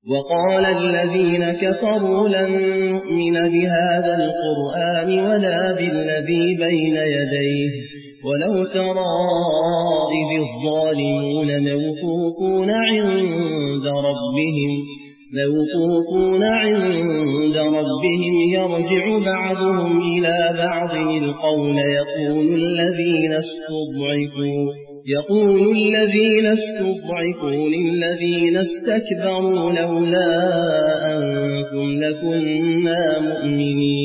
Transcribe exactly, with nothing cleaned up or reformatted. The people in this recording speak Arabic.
وقال الذين كفروا لن نؤمن بهذا القرآن ولا بالذي بين يديه ولو ترى إذ الظالمون موقوفون عند ربهم موقوفون عند ربهم يرجع بعضهم إلى بعض القول يقول الذين استضعفوا يقول الذين استضعفوا للذين استكبروا لولا أنتم لكنا مؤمنين